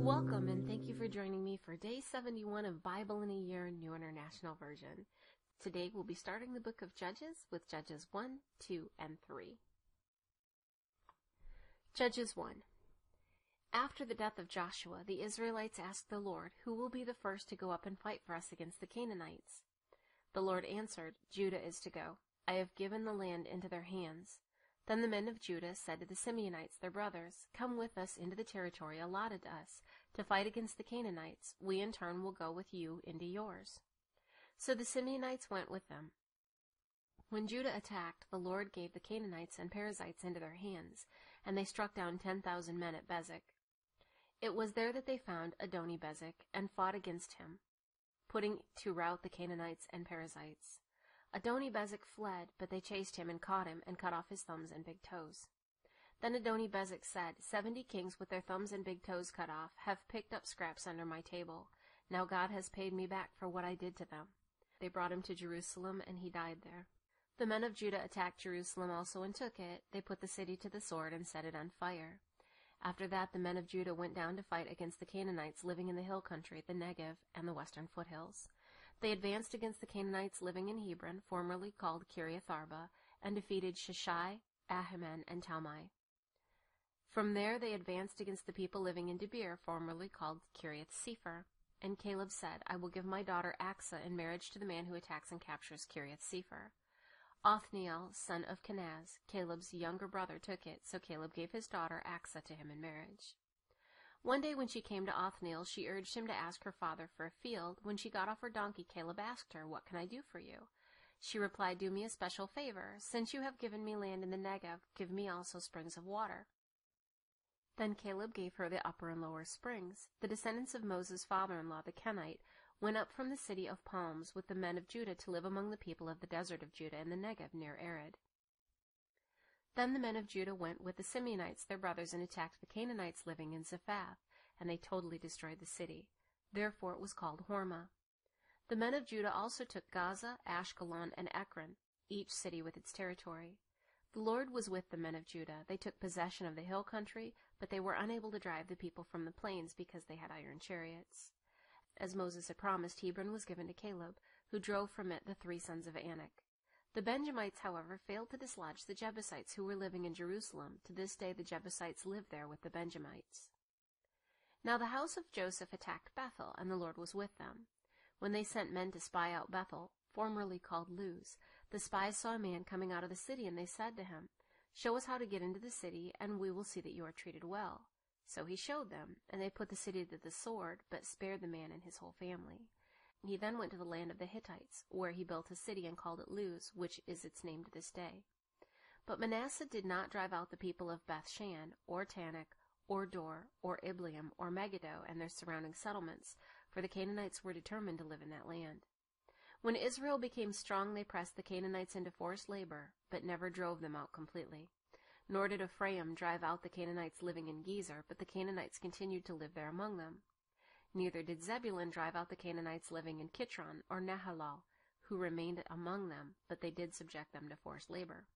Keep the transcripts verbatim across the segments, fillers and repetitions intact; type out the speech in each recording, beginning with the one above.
Welcome and thank you for joining me for day seventy-one of Bible in a Year, New International Version. Today we'll be starting the book of Judges with Judges one, two, and three. Judges one. After the death of Joshua, the Israelites asked the Lord, "Who will be the first to go up and fight for us against the Canaanites?" The Lord answered, "Judah is to go. I have given the land into their hands." Then the men of Judah said to the Simeonites, their brothers, "Come with us into the territory allotted to us to fight against the Canaanites. We in turn will go with you into yours." So the Simeonites went with them. When Judah attacked, the Lord gave the Canaanites and Perizzites into their hands, and they struck down ten thousand men at Bezek. It was there that they found Adoni-Bezek and fought against him, putting to rout the Canaanites and Perizzites. Adoni-Bezek fled, but they chased him and caught him and cut off his thumbs and big toes. Then Adoni-Bezek said, "Seventy kings with their thumbs and big toes cut off have picked up scraps under my table. Now God has paid me back for what I did to them." They brought him to Jerusalem, and he died there. The men of Judah attacked Jerusalem also and took it. They put the city to the sword and set it on fire. After that, the men of Judah went down to fight against the Canaanites living in the hill country, the Negev, and the western foothills. They advanced against the Canaanites living in Hebron, formerly called Kiriath-Arba, and defeated Sheshai, Ahiman, and Talmai. From there they advanced against the people living in Debir, formerly called Kiriath-Sepher. And Caleb said, "I will give my daughter Achsah in marriage to the man who attacks and captures Kiriath-Sepher." Othniel, son of Kenaz, Caleb's younger brother, took it, so Caleb gave his daughter Achsah to him in marriage. One day when she came to Othniel, she urged him to ask her father for a field. When she got off her donkey, Caleb asked her, "What can I do for you?" She replied, "Do me a special favor. Since you have given me land in the Negev, give me also springs of water." Then Caleb gave her the upper and lower springs. The descendants of Moses' father-in-law, the Kenite, went up from the city of palms with the men of Judah to live among the people of the desert of Judah in the Negev near Arad. Then the men of Judah went with the Simeonites, their brothers, and attacked the Canaanites living in Zephath, and they totally destroyed the city. Therefore it was called Hormah. The men of Judah also took Gaza, Ashkelon, and Ekron, each city with its territory. The Lord was with the men of Judah. They took possession of the hill country, but they were unable to drive the people from the plains because they had iron chariots. As Moses had promised, Hebron was given to Caleb, who drove from it the three sons of Anak. The Benjamites, however, failed to dislodge the Jebusites who were living in Jerusalem. To this day the Jebusites live there with the Benjamites. Now the house of Joseph attacked Bethel, and the Lord was with them. When they sent men to spy out Bethel, formerly called Luz, the spies saw a man coming out of the city, and they said to him, "Show us how to get into the city, and we will see that you are treated well." So he showed them, and they put the city to the sword, but spared the man and his whole family. He then went to the land of the Hittites, where he built a city and called it Luz, which is its name to this day. But Manasseh did not drive out the people of Beth-shan, or Tanakh, or Dor, or Ibleam, or Megiddo, and their surrounding settlements, for the Canaanites were determined to live in that land. When Israel became strong, they pressed the Canaanites into forced labor, but never drove them out completely. Nor did Ephraim drive out the Canaanites living in Gezer, but the Canaanites continued to live there among them. Neither did Zebulun drive out the Canaanites living in Kitron or Nahalal, who remained among them, but they did subject them to forced labor.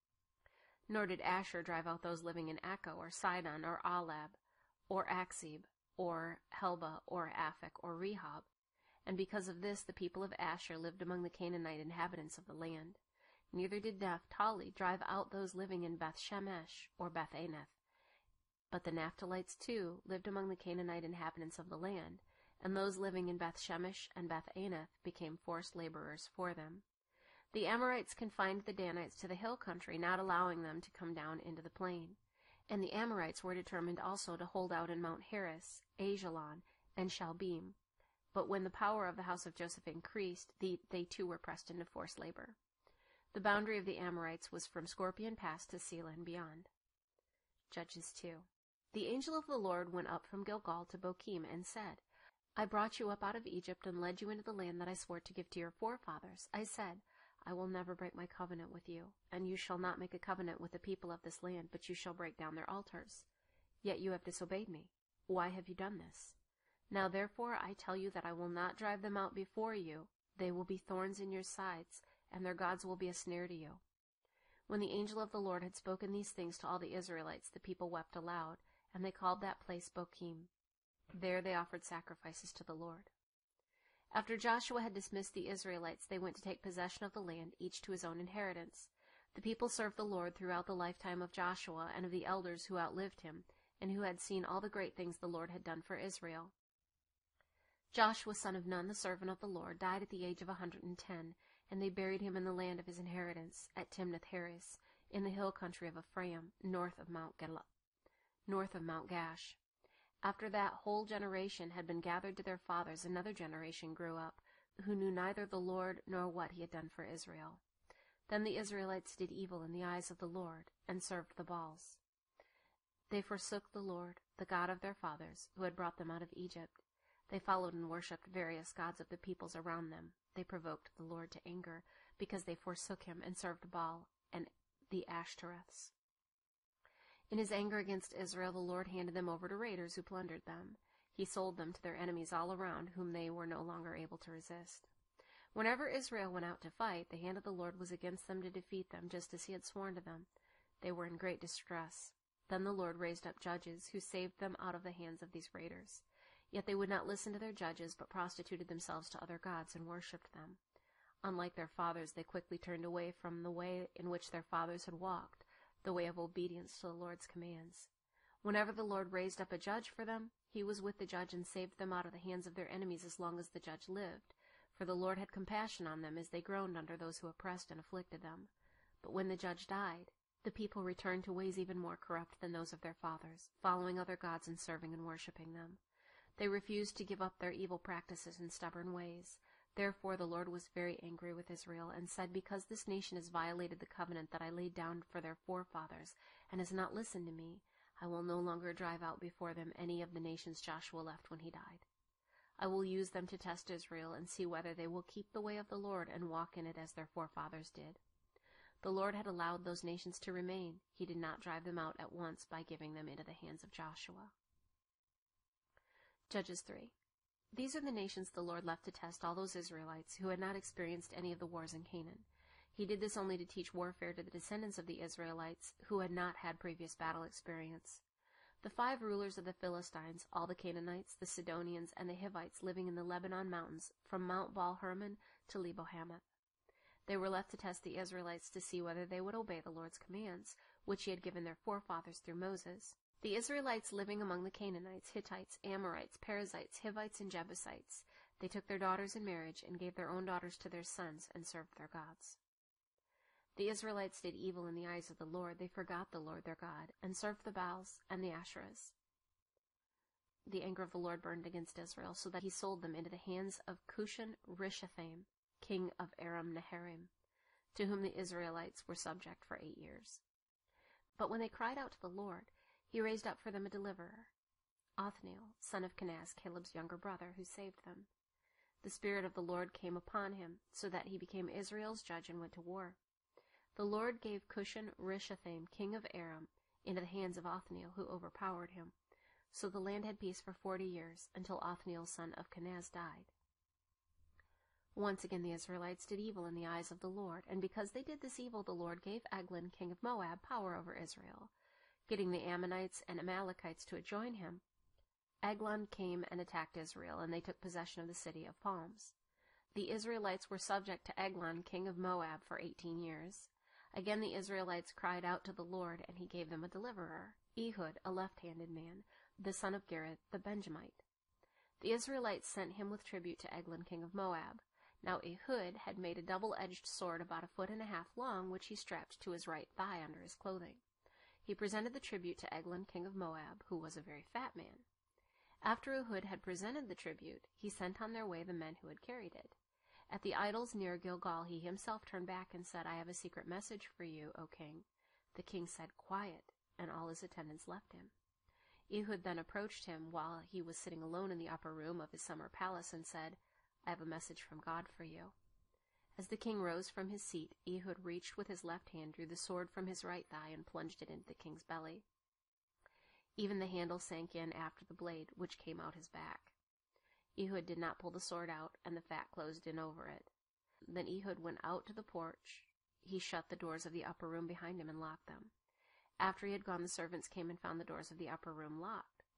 Nor did Asher drive out those living in Acco or Sidon or Alab or Akzib or Helba or Aphek or Rehob. And because of this the people of Asher lived among the Canaanite inhabitants of the land. Neither did Naphtali drive out those living in Beth-Shemesh or Beth-Anath. But the Naphtalites, too, lived among the Canaanite inhabitants of the land, and those living in Beth-Shemesh and Beth-Anath became forced laborers for them. The Amorites confined the Danites to the hill country, not allowing them to come down into the plain. And the Amorites were determined also to hold out in Mount Heres, Ajalon, and Shalbim. But when the power of the house of Joseph increased, the, they too were pressed into forced labor. The boundary of the Amorites was from Scorpion Pass to Selah and beyond. Judges two. The angel of the Lord went up from Gilgal to Bochim and said, "I brought you up out of Egypt and led you into the land that I swore to give to your forefathers. I said, I will never break my covenant with you, and you shall not make a covenant with the people of this land, but you shall break down their altars. Yet you have disobeyed me. Why have you done this? Now therefore I tell you that I will not drive them out before you. They will be thorns in your sides, and their gods will be a snare to you." When the angel of the Lord had spoken these things to all the Israelites, the people wept aloud, and they called that place Bochim. There they offered sacrifices to the Lord. After Joshua had dismissed the Israelites, they went to take possession of the land, each to his own inheritance. The people served the Lord throughout the lifetime of Joshua and of the elders who outlived him, and who had seen all the great things the Lord had done for Israel. Joshua son of Nun, the servant of the Lord, died at the age of a hundred and ten, and they buried him in the land of his inheritance, at Timnath-Heres, in the hill country of Ephraim, north of Mount Gala, north of Mount Gash. After that whole generation had been gathered to their fathers, another generation grew up, who knew neither the Lord nor what he had done for Israel. Then the Israelites did evil in the eyes of the Lord, and served the Baals. They forsook the Lord, the God of their fathers, who had brought them out of Egypt. They followed and worshipped various gods of the peoples around them. They provoked the Lord to anger, because they forsook him and served Baal and the Ashtoreths. In his anger against Israel, the Lord handed them over to raiders who plundered them. He sold them to their enemies all around, whom they were no longer able to resist. Whenever Israel went out to fight, the hand of the Lord was against them to defeat them, just as he had sworn to them. They were in great distress. Then the Lord raised up judges, who saved them out of the hands of these raiders. Yet they would not listen to their judges, but prostituted themselves to other gods and worshipped them. Unlike their fathers, they quickly turned away from the way in which their fathers had walked, the way of obedience to the Lord's commands. Whenever the Lord raised up a judge for them, he was with the judge and saved them out of the hands of their enemies as long as the judge lived. For the Lord had compassion on them as they groaned under those who oppressed and afflicted them. But when the judge died, the people returned to ways even more corrupt than those of their fathers, following other gods and serving and worshipping them. They refused to give up their evil practices and stubborn ways. Therefore the Lord was very angry with Israel, and said, Because this nation has violated the covenant that I laid down for their forefathers, and has not listened to me, I will no longer drive out before them any of the nations Joshua left when he died. I will use them to test Israel, and see whether they will keep the way of the Lord and walk in it as their forefathers did. The Lord had allowed those nations to remain. He did not drive them out at once by giving them into the hands of Joshua. Judges three. These are the nations the Lord left to test all those Israelites who had not experienced any of the wars in Canaan. He did this only to teach warfare to the descendants of the Israelites who had not had previous battle experience. The five rulers of the Philistines, all the Canaanites, the Sidonians, and the Hivites living in the Lebanon mountains, from Mount Baal-Hermon to Lebo-Hamath. They were left to test the Israelites to see whether they would obey the Lord's commands, which he had given their forefathers through Moses. The Israelites living among the Canaanites, Hittites, Amorites, Perizzites, Hivites, and Jebusites, they took their daughters in marriage and gave their own daughters to their sons and served their gods. The Israelites did evil in the eyes of the Lord. They forgot the Lord their God and served the Baals and the Asherahs. The anger of the Lord burned against Israel, so that he sold them into the hands of Cushan-Rishathaim, king of Aram-Naharaim, to whom the Israelites were subject for eight years. But when they cried out to the Lord, he raised up for them a deliverer, Othniel, son of Kenaz, Caleb's younger brother, who saved them. The Spirit of the Lord came upon him, so that he became Israel's judge and went to war. The Lord gave Cushan-Rishathaim, king of Aram, into the hands of Othniel, who overpowered him. So the land had peace for forty years, until Othniel, son of Kenaz, died. Once again the Israelites did evil in the eyes of the Lord, and because they did this evil, the Lord gave Eglon, king of Moab, power over Israel. Getting the Ammonites and Amalekites to join him, Eglon came and attacked Israel, and they took possession of the city of palms. The Israelites were subject to Eglon, king of Moab, for eighteen years. Again the Israelites cried out to the Lord, and he gave them a deliverer, Ehud, a left-handed man, the son of Gareth the Benjamite. The Israelites sent him with tribute to Eglon, king of Moab. Now Ehud had made a double-edged sword about a foot and a half long, which he strapped to his right thigh under his clothing. He presented the tribute to Eglon, king of Moab, who was a very fat man. After Ehud had presented the tribute, he sent on their way the men who had carried it. At the idols near Gilgal he himself turned back and said, I have a secret message for you, O king. The king said, Quiet, and all his attendants left him. Ehud then approached him while he was sitting alone in the upper room of his summer palace and said, I have a message from God for you. As the king rose from his seat, Ehud reached with his left hand, drew the sword from his right thigh, and plunged it into the king's belly. Even the handle sank in after the blade, which came out his back. Ehud did not pull the sword out, and the fat closed in over it. Then Ehud went out to the porch. He shut the doors of the upper room behind him and locked them. After he had gone, the servants came and found the doors of the upper room locked.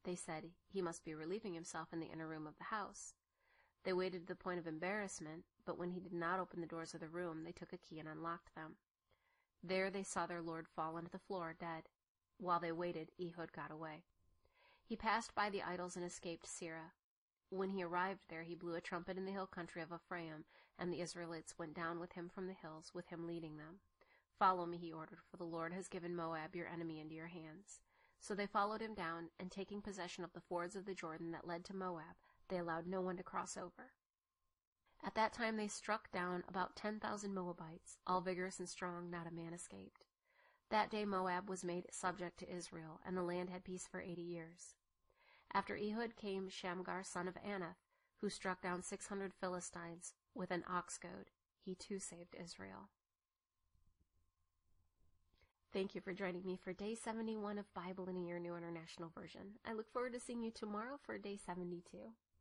They said he must be relieving himself in the inner room of the house. They waited to the point of embarrassment, but when he did not open the doors of the room, they took a key and unlocked them. There they saw their lord fall onto the floor, dead. While they waited, Ehud got away. He passed by the idols and escaped Seirah. When he arrived there, he blew a trumpet in the hill country of Ephraim, and the Israelites went down with him from the hills, with him leading them. "Follow me," he ordered, "for the Lord has given Moab, your enemy, into your hands." So they followed him down, and taking possession of the fords of the Jordan that led to Moab, they allowed no one to cross over. At that time they struck down about ten thousand Moabites, all vigorous and strong, not a man escaped. That day Moab was made subject to Israel, and the land had peace for eighty years. After Ehud came Shamgar son of Anath, who struck down six hundred Philistines with an ox goad. He too saved Israel. Thank you for joining me for Day seventy-one of Bible in a Year New International Version. I look forward to seeing you tomorrow for Day seventy-two.